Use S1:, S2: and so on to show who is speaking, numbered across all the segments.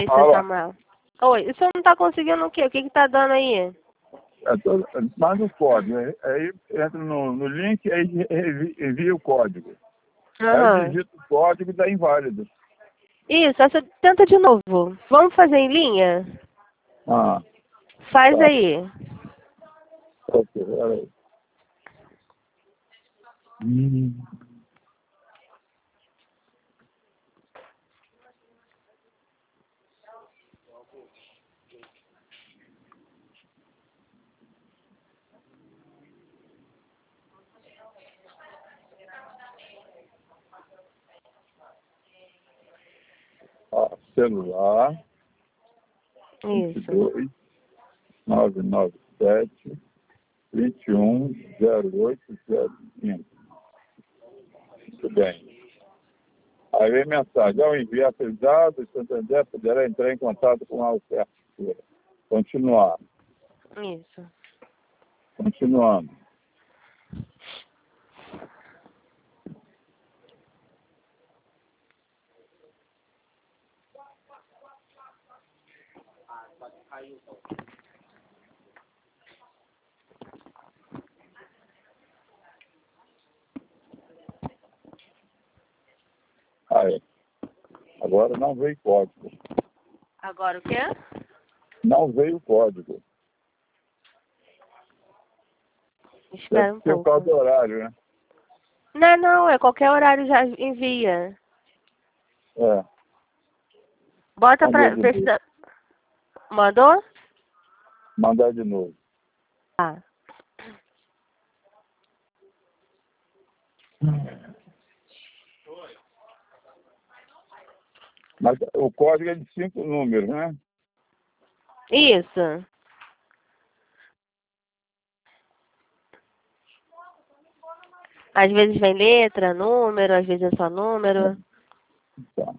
S1: Oi, seu Samuel. Oi, o senhor não tá conseguindo o quê? O que que tá dando aí?
S2: Manda o código. Aí entra no link e aí envia o código. Aí digita o código e dá inválido.
S1: Isso, você tenta de novo. Vamos fazer em linha? Faz
S2: Tá.
S1: aí.
S2: Ok, peraí. Celular.
S1: Isso.
S2: 22 997 210805. Muito bem. Aí vem mensagem. Ao enviar seus dados, Santander poderá entrar em contato com a oferta. Continuar.
S1: Isso.
S2: Continuando. Aí. Agora não veio código.
S1: Agora o quê?
S2: Não veio código.
S1: Espera um
S2: Tem o
S1: pouco.
S2: causa do horário, né?
S1: Não, é qualquer horário já envia.
S2: É.
S1: Bota pra ver se... Mandou?
S2: Mandar de novo.
S1: Tá.
S2: Mas o código é de 5 números, né?
S1: Isso. Às vezes vem letra, número, às vezes é só número.
S2: Tá.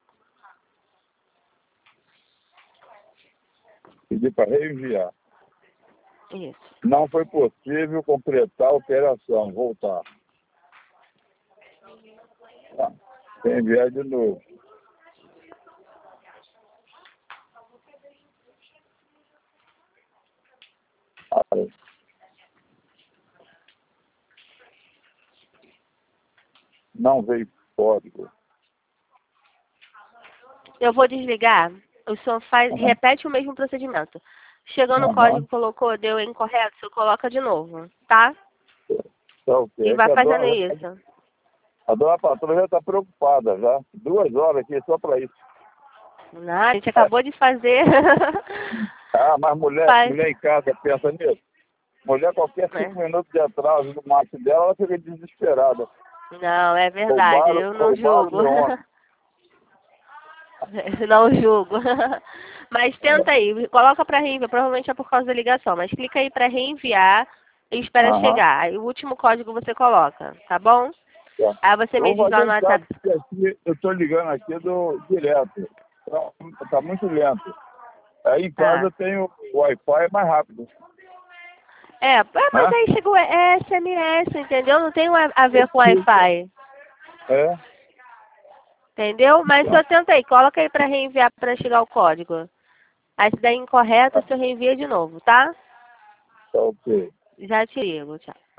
S2: Pedir para reenviar.
S1: Isso.
S2: Não foi possível completar a operação. Voltar. Tá. Enviar de novo. Aí. Não veio código.
S1: Eu vou desligar. O senhor repete o mesmo procedimento. Chegou no código, colocou, deu incorreto, o senhor coloca de novo, tá?
S2: Tá ok.
S1: E vai fazendo isso.
S2: A dona patroa já está preocupada já. 2 horas aqui só para isso.
S1: Não, a gente acabou de fazer.
S2: Mas mulher em casa pensa nisso. Mulher, qualquer 5 minutos de atraso do macho dela, ela fica desesperada.
S1: Não, é verdade, eu não julgo. Não julgo. Mas tenta aí, coloca para reenviar, provavelmente é por causa da ligação, mas clica aí para reenviar e espera chegar. Aí o último código você coloca, tá bom?
S2: Tá.
S1: Aí você me diz lá no WhatsApp.
S2: Aqui, eu estou ligando aqui direto. Tá muito lento. Aí em casa eu tenho Wi-Fi mais rápido.
S1: Mas aí chegou SMS, entendeu? Não tem a ver com Wi-Fi. Entendeu? Mas só tenta aí, coloca aí para reenviar para chegar o código. Aí se der incorreto, você reenvia de novo, tá?
S2: Tá ok.
S1: Já te ligo, tchau.